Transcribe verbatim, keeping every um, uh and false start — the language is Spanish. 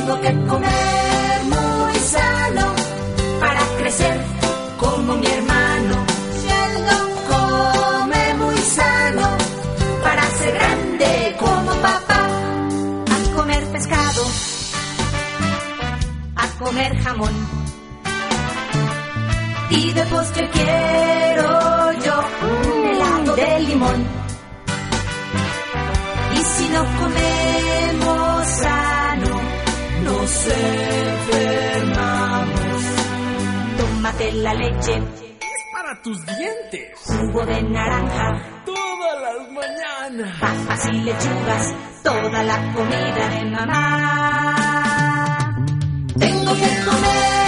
Tengo que comer muy sano para crecer como mi hermano. Si él no come muy sano para ser grande como papá. A comer pescado, a comer jamón. Y de postre quiero yo un helado de limón. Y si no comemos sano, nos enfermamos. Tómate la leche, es para tus dientes. Jugo de naranja, todas las mañanas. Papas y lechugas, toda la comida de mamá. Tengo que comer